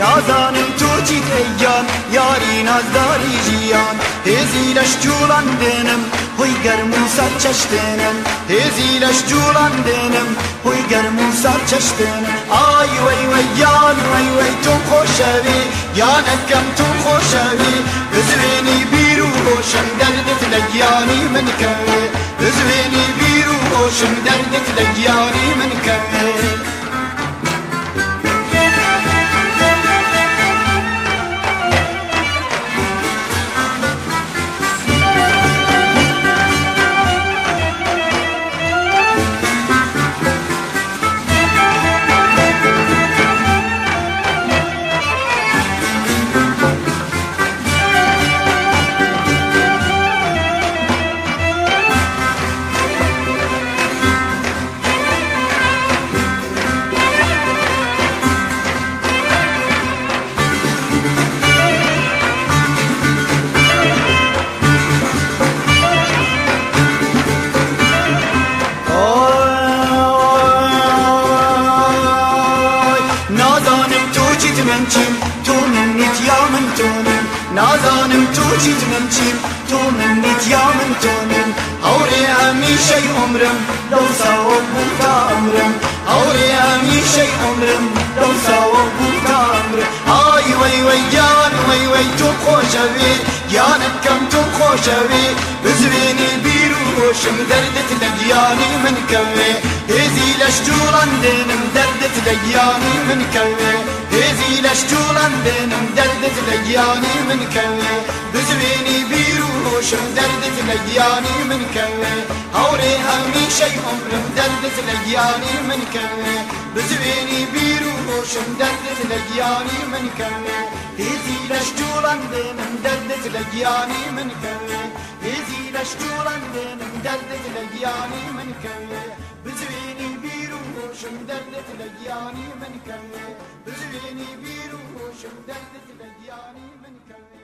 نازانم تو چیت ایان یاری نازداری جیان هزی لش جولان دنم هوی گرم و سر چشتنم هزی لش جولان دنم هوی گرم و سر چشتنم آی وی وی یان وی وی تو خوشوی یانکم تو خوشوی بزوینی بیرو روشن دردت لگیانی من کوی بزوینی بیرو روشن دردت لگیانی من کوی تو منیت یا من تونم نازانم تو چیت من چیم تو منیت یا من تونم اوری همیشه عمرم لو سوا بوتا عمرم اوری همیشه عمرم لو سوا بوتا عمرم آی وی وی یان وی وی تو خوشوی یانکم تو خوشوی بزوینی بیرو روشم دردت لگیانی من کوی هزی لش جولان دنم دردت لگیانی من کوی هزی لش جولان دنم دردت لگیانی من کوی بزوینی بیرو روشم دردت لگیانی من کوی اوری همیشه عمرم دردت لگیانی من کوی بزوینی بیرو روشم دردت لگیانی من کوی هزی لش جولان دنم دردت لگیانی من کوی هزی لش جولان دنم دردت لگیانی من کوی بزوینی بیرو روشم دردت لگیانی من کوی بزوینی بیرو روشم دردت لگیانی من کوی